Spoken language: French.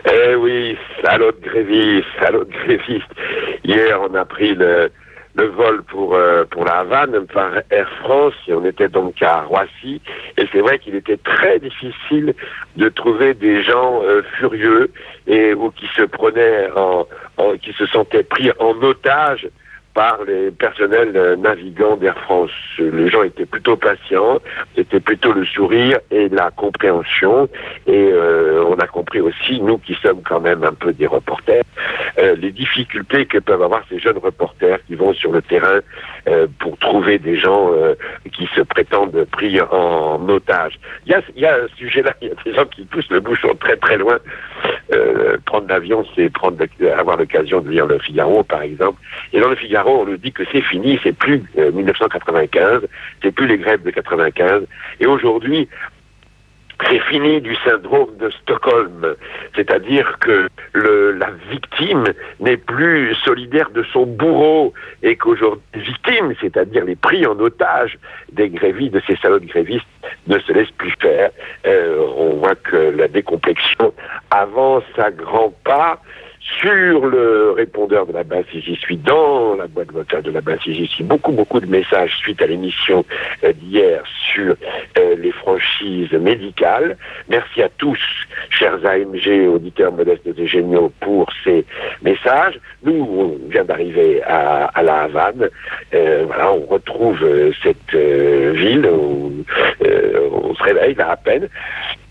Eh oui, salaud de gréviste, salaud de gréviste. Hier, on a pris le vol pour la Havane par Air France et on était donc à Roissy. Et c'est vrai qu'il était très difficile de trouver des gens furieux ou qui se prenaient qui se sentaient pris en otage par les personnels navigants d'Air France. Les gens étaient plutôt patients, c'était plutôt le sourire et la compréhension. Et on a compris aussi, nous qui sommes quand même un peu des reporters, les difficultés que peuvent avoir ces jeunes reporters qui vont sur le terrain pour trouver des gens qui se prétendent pris en otage. Il y a un sujet-là, il y a des gens qui poussent le bouchon très très loin. Prendre l'avion, c'est avoir l'occasion de lire Le Figaro, par exemple. Et dans Le Figaro, on nous dit que c'est fini, c'est plus 1995, c'est plus les grèves de 95. Et aujourd'hui, c'est fini du syndrome de Stockholm, c'est-à-dire que la victime n'est plus solidaire de son bourreau et qu'aujourd'hui, les victimes, c'est-à-dire les pris en otage des grévistes, de ces salauds de grévistes, ne se laissent plus faire. On voit que la décomplexion avance à grands pas. Sur le répondeur de la base, si j'y suis, dans la boîte vocale de la base, si j'y suis, beaucoup de messages suite à l'émission d'hier sur les franchises médicales. Merci à tous, chers AMG, auditeurs modestes et géniaux, pour ces messages. Nous, on vient d'arriver à la Havane. Voilà, on retrouve cette ville où on se réveille là à peine.